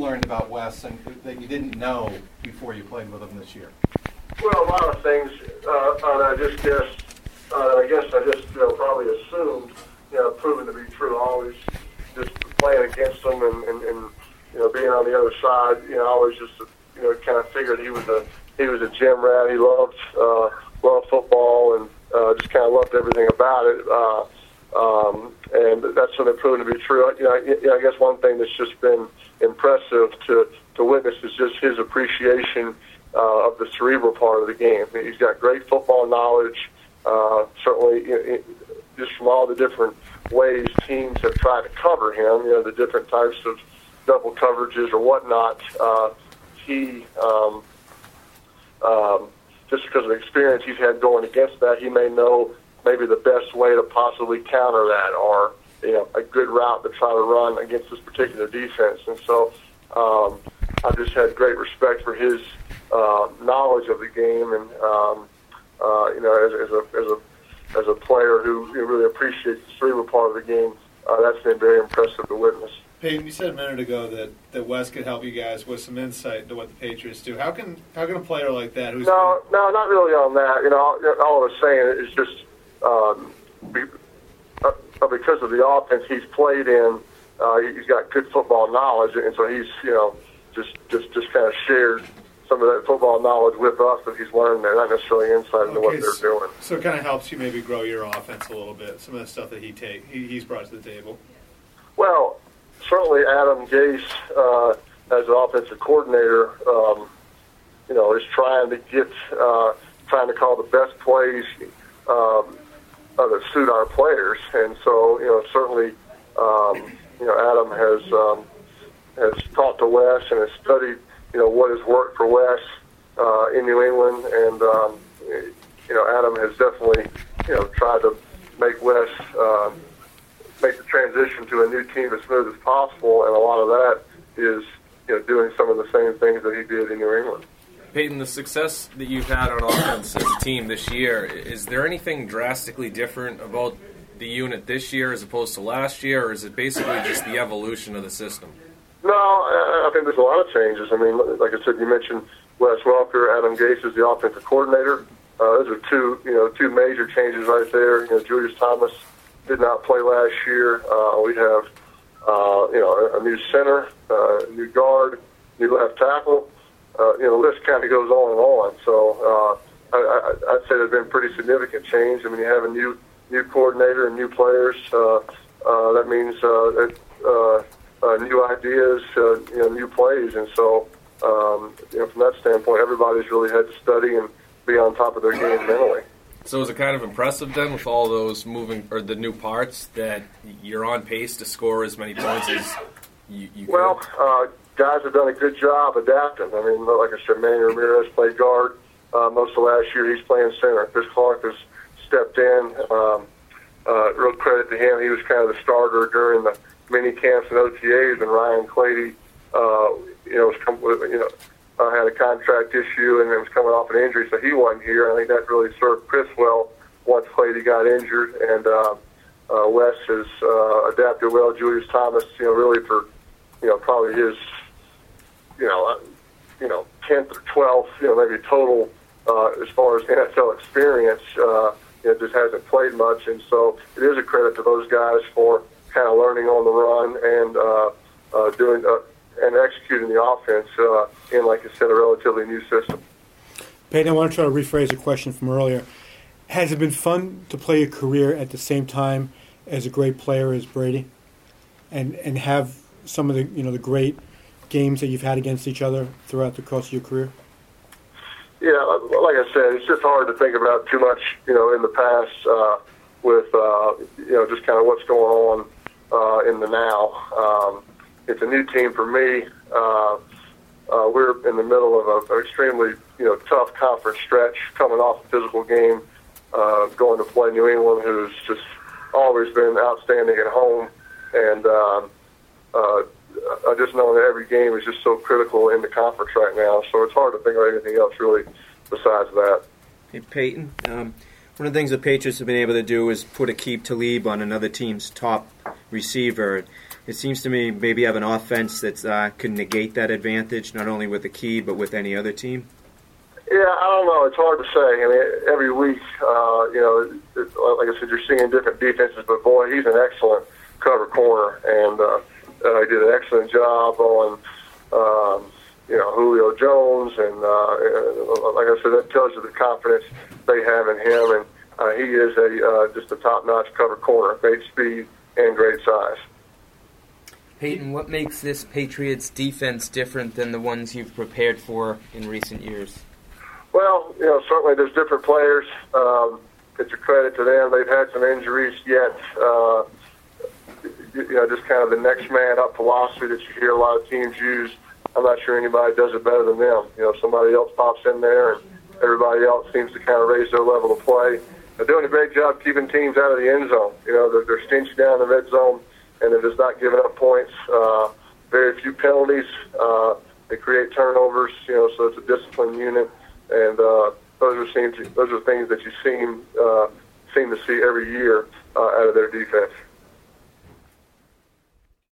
learned about Wes and that you didn't know before you played with him this year? Well, a lot of things, and I just guessed. I guess I just probably assumed, proven to be true. Always just playing against him and being on the other side. I always just kind of figured he was a gym rat. He loved football and just kind of loved everything about it. And that's sort of proven to be true. I guess one thing that's just been impressive to witness is just his appreciation of the cerebral part of the game. He's got great football knowledge. Certainly, just from all the different ways teams have tried to cover him, the different types of double coverages or whatnot. He, just because of the experience he's had going against that, he may know maybe the best way to possibly counter that, or a good route to try to run against this particular defense. And so I've just had great respect for his knowledge of the game, and as a player who really appreciates the cerebral part of the game, that's been very impressive to witness. Peyton, you said a minute ago that Wes could help you guys with some insight into what the Patriots do. How can a player like that who's no, not really on that. All I was saying is just because of the offense he's played in, he's got good football knowledge, and so he's just kind of shared some of that football knowledge with us that he's learned there, not necessarily insight into what they're doing. So it kind of helps you maybe grow your offense a little bit, some of the stuff that he's brought to the table. Well, certainly Adam Gase, as an offensive coordinator, is trying to call the best plays that suit our players, and so certainly Adam has talked to Wes and has studied what has worked for Wes in New England, and Adam has definitely tried to make Wes make the transition to a new team as smooth as possible, and a lot of that is doing some of the same things that he did in New England. Peyton, the success that you've had on offense as a team this year, is there anything drastically different about the unit this year as opposed to last year, or is it basically just the evolution of the system? No, I think there's a lot of changes. I mean, like I said, you mentioned Wes Welker. Adam Gase is the offensive coordinator. Those are two major changes right there. Julius Thomas did not play last year. We have a new center, a new guard, new left tackle. The list kind of goes on and on. So I'd say there's been pretty significant change. I mean, you have a new coordinator and new players. That means new ideas, new plays, and so from that standpoint, everybody's really had to study and be on top of their game mentally. So is it kind of impressive then, with all those the new parts, that you're on pace to score as many points as you Well, guys have done a good job adapting. I mean, like I said, Manny Ramirez played guard most of last year. He's playing center. Chris Clark has stepped in. Real credit to him. He was kind of the starter during the mini camps and OTAs, and Ryan Clady, had a contract issue and was coming off an injury, so he wasn't here. I think that really served Chris well once Clady got injured, and Wes has adapted well. Julius Thomas, really for probably his 10th or 12th, maybe total as far as NFL experience, just hasn't played much, and so it is a credit to those guys for kind of learning on the run and doing and executing the offense in, like you said, a relatively new system. Peyton, I want to try to rephrase a question from earlier. Has it been fun to play a career at the same time as a great player as Brady, and have some of the the great games that you've had against each other throughout the course of your career? Yeah, like I said, it's just hard to think about too much, in the past with just kind of what's going on in the now. It's a new team for me. We're in the middle of an extremely tough conference stretch, coming off a physical game, going to play New England, who's just always been outstanding at home, and I just know that every game is just so critical in the conference right now. So it's hard to think of anything else really besides that. Hey, Peyton, one of the things the Patriots have been able to do is put Aqib Talib on another team's top receiver. it seems to me maybe have an offense that could negate that advantage, not only with the Key but with any other team? Yeah, I don't know. It's hard to say. I mean, every week, like I said, you're seeing different defenses. But boy, he's an excellent cover corner, and he did an excellent job on, Julio Jones, and like I said, that tells you the confidence they have in him. And he is just a top-notch cover corner, great speed and great size. Peyton, what makes this Patriots defense different than the ones you've prepared for in recent years? Well, certainly there's different players. It's a credit to them. They've had some injuries yet. Just kind of the next man up philosophy that you hear a lot of teams use. I'm not sure anybody does it better than them. Somebody else pops in there, and everybody else seems to kind of raise their level of play. They're doing a great job keeping teams out of the end zone. They're stinched down in the red zone, and they're just not giving up points. Very few penalties. They create turnovers, so it's a disciplined unit. And those are things that you seem to see every year out of their defense.